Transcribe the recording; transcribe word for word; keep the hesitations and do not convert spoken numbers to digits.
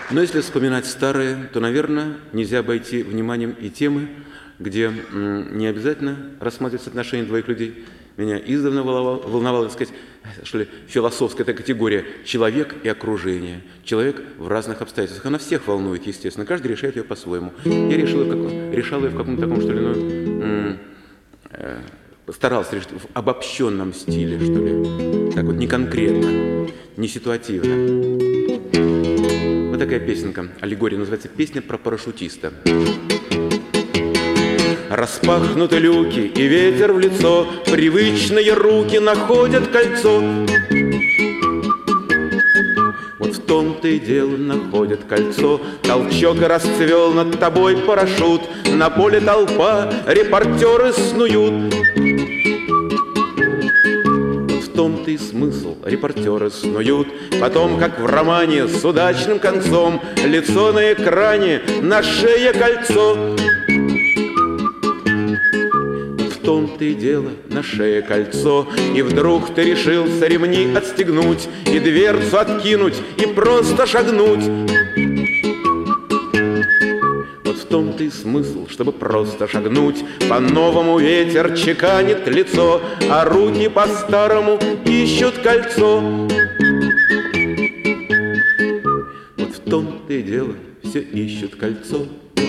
Но если вспоминать старые, то, наверное, нельзя обойти вниманием и темы, где м, не обязательно рассматривать отношения двоих людей. Меня издавна волновала, волновала, так сказать, что ли, философская эта категория «человек и окружение». Человек в разных обстоятельствах. Она всех волнует, естественно. Каждый решает ее по-своему. Я решил ее в, каком, решал ее в каком-то таком, что ли, ну, э, старался решить в обобщенном стиле, что ли. Так вот, не конкретно, не ситуативно. Вот такая песенка. Аллегория называется «Песня про парашютиста». Распахнуты люки, и ветер в лицо, привычные руки находят кольцо. Вот в том-то и дело находят кольцо. Толчок и расцвел над тобой парашют. На поле толпа, репортеры снуют. Вот в том-то и смысл, репортеры снуют. Потом, как в романе с удачным концом, лицо на экране, на шее кольцо. В том-то и дело, на шее кольцо. И вдруг ты решился ремни отстегнуть и дверцу откинуть, и просто шагнуть. Вот в том-то и смысл, чтобы просто шагнуть. По-новому ветер чеканит лицо, а руки по-старому ищут кольцо. Вот в том-то и дело, все ищут кольцо.